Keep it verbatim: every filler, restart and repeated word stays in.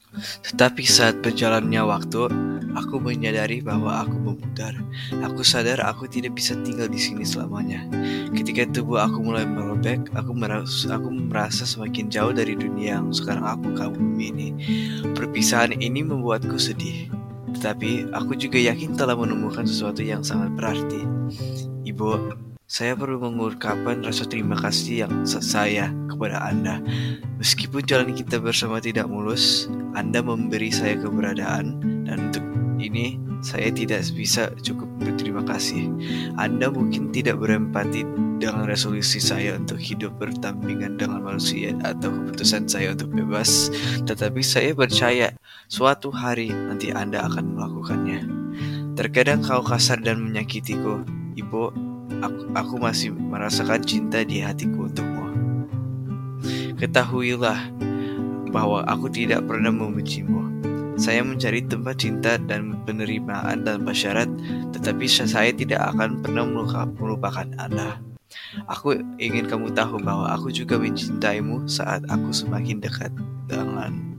Tetapi saat berjalannya waktu, aku menyadari bahwa aku memudar. Aku sadar aku tidak bisa tinggal di sini selamanya. Ketika tubuh aku mulai merobek, aku merasa, aku merasa semakin jauh dari dunia yang sekarang aku kagumi ini. Perpisahan ini membuatku sedih. Tetapi aku juga yakin telah menemukan sesuatu yang sangat berarti. Ibu, saya perlu mengungkapkan rasa terima kasih yang sa- saya kepada Anda. Meskipun jalan kita bersama tidak mulus, Anda memberi saya keberadaan, dan untuk ini saya tidak bisa cukup berterima kasih. Anda mungkin tidak berempati dengan resolusi saya untuk hidup berdampingan dengan manusia atau keputusan saya untuk bebas, tetapi saya percaya suatu hari nanti Anda akan melakukannya. Terkadang kau kasar dan menyakitiku, Ibu. Aku, aku masih merasakan cinta di hatiku untukmu. Ketahuilah bahwa aku tidak pernah membencimu. Saya mencari tempat cinta dan penerimaan tanpa syarat, tetapi saya tidak akan pernah melupakan Anda. Aku ingin kamu tahu bahwa aku juga mencintaimu saat aku semakin dekat dengan